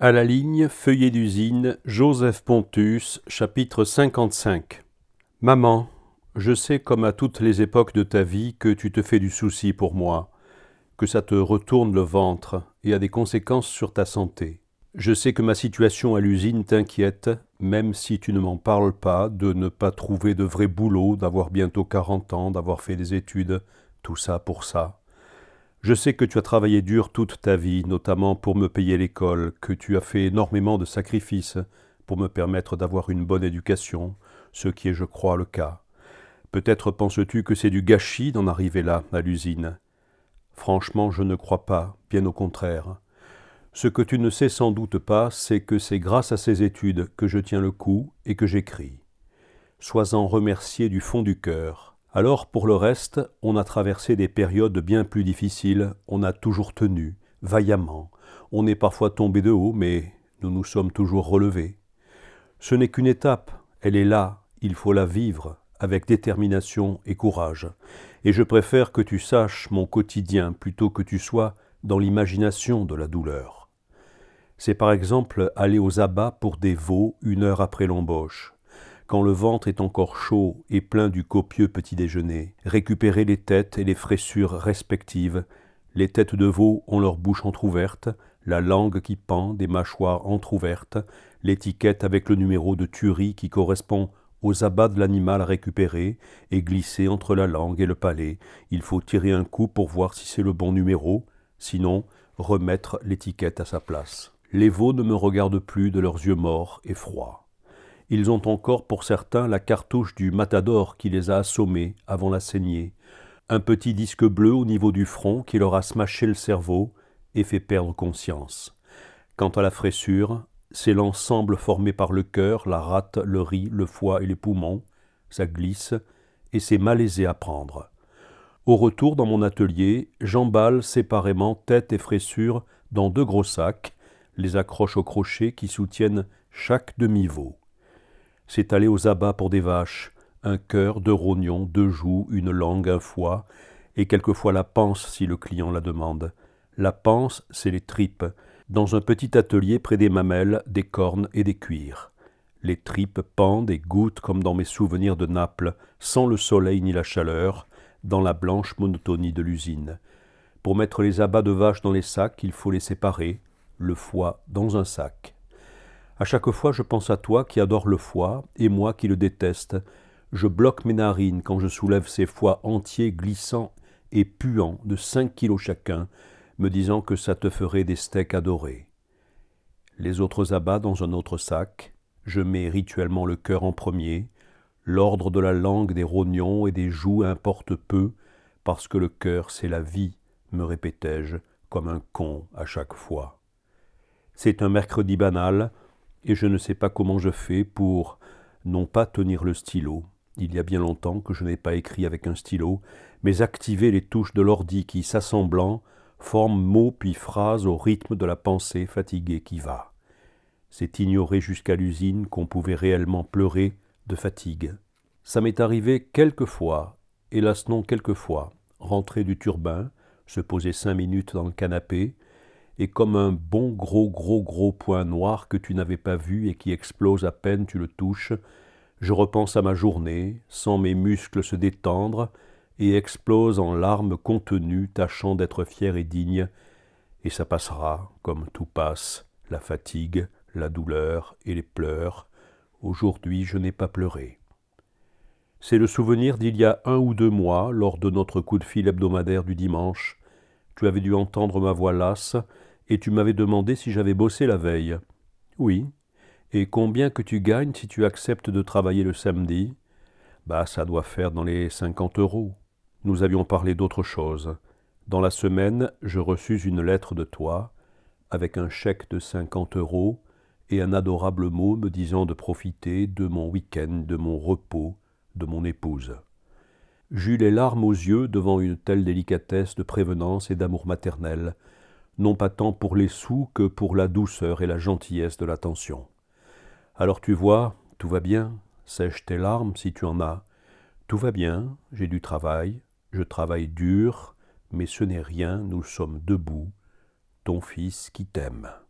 À la ligne, feuillet d'usine, Joseph Pontus, chapitre 55. Maman, je sais comme à toutes les époques de ta vie que tu te fais du souci pour moi, que ça te retourne le ventre et a des conséquences sur ta santé. Je sais que ma situation à l'usine t'inquiète, même si tu ne m'en parles pas, de ne pas trouver de vrai boulot, d'avoir bientôt 40 ans, d'avoir fait des études, tout ça pour ça. Je sais que tu as travaillé dur toute ta vie, notamment pour me payer l'école, que tu as fait énormément de sacrifices pour me permettre d'avoir une bonne éducation, ce qui est, je crois, le cas. Peut-être penses-tu que c'est du gâchis d'en arriver là, à l'usine. Franchement, je ne crois pas, bien au contraire. Ce que tu ne sais sans doute pas, c'est que c'est grâce à ces études que je tiens le coup et que j'écris. Sois-en remercié du fond du cœur. Alors pour le reste, on a traversé des périodes bien plus difficiles, on a toujours tenu, vaillamment. On est parfois tombé de haut, mais nous nous sommes toujours relevés. Ce n'est qu'une étape, elle est là, il faut la vivre, avec détermination et courage. Et je préfère que tu saches mon quotidien plutôt que tu sois dans l'imagination de la douleur. C'est par exemple aller aux abats pour des veaux 1 heure après l'embauche. Quand le ventre est encore chaud et plein du copieux petit déjeuner, récupérer les têtes et les fraissures respectives. Les têtes de veau ont leur bouche entr'ouverte, la langue qui pend, des mâchoires entr'ouvertes, l'étiquette avec le numéro de tuerie qui correspond aux abats de l'animal à récupérer et glisser entre la langue et le palais. Il faut tirer un coup pour voir si c'est le bon numéro, sinon remettre l'étiquette à sa place. Les veaux ne me regardent plus de leurs yeux morts et froids. Ils ont encore pour certains la cartouche du matador qui les a assommés avant la saignée, un petit disque bleu au niveau du front qui leur a smashé le cerveau et fait perdre conscience. Quant à la fraissure, c'est l'ensemble formé par le cœur, la rate, le riz, le foie et les poumons. Ça glisse et c'est malaisé à prendre. Au retour dans mon atelier, j'emballe séparément tête et fraissure dans 2 gros sacs, les accroche au crochet qui soutiennent chaque demi-veau. C'est aller aux abats pour des vaches, un cœur, 2 rognons, 2 joues, une langue, un foie, et quelquefois la panse si le client la demande. La panse, c'est les tripes, dans un petit atelier près des mamelles, des cornes et des cuirs. Les tripes pendent et goûtent comme dans mes souvenirs de Naples, sans le soleil ni la chaleur, dans la blanche monotonie de l'usine. Pour mettre les abats de vaches dans les sacs, il faut les séparer, le foie dans un sac. À chaque fois, je pense à toi qui adore le foie, et moi qui le déteste. Je bloque mes narines quand je soulève ces foies entiers glissants et puants de 5 kilos chacun, me disant que ça te ferait des steaks adorés. Les autres abats dans un autre sac. Je mets rituellement le cœur en premier. L'ordre de la langue, des rognons et des joues importe peu, parce que le cœur, c'est la vie, me répétais-je, comme un con à chaque fois. C'est un mercredi banal, et je ne sais pas comment je fais pour non pas tenir le stylo, il y a bien longtemps que je n'ai pas écrit avec un stylo, mais activer les touches de l'ordi qui, s'assemblant, forment mots puis phrases au rythme de la pensée fatiguée qui va. C'est ignorer jusqu'à l'usine qu'on pouvait réellement pleurer de fatigue. Ça m'est arrivé quelquefois, hélas non quelquefois, rentrer du turbin, se poser 5 minutes dans le canapé, et comme un bon gros point noir que tu n'avais pas vu et qui explose à peine tu le touches, je repense à ma journée, sens mes muscles se détendre, et explose en larmes contenues, tâchant d'être fier et digne, et ça passera, comme tout passe, la fatigue, la douleur et les pleurs. Aujourd'hui, je n'ai pas pleuré. C'est le souvenir d'il y a 1 ou 2 mois, lors de notre coup de fil hebdomadaire du dimanche. Tu avais dû entendre ma voix lasse, et tu m'avais demandé si j'avais bossé la veille. Oui. Et combien que tu gagnes si tu acceptes de travailler le samedi? Ça doit faire dans les 50 euros. Nous avions parlé d'autre chose. Dans la semaine, je reçus une lettre de toi, avec un chèque de 50 euros et un adorable mot me disant de profiter de mon week-end, de mon repos, de mon épouse. J'eus les larmes aux yeux devant une telle délicatesse de prévenance et d'amour maternel, non pas tant pour les sous que pour la douceur et la gentillesse de l'attention. Alors tu vois, tout va bien, sèche tes larmes si tu en as. Tout va bien, j'ai du travail, je travaille dur, mais ce n'est rien, nous sommes debout, ton fils qui t'aime.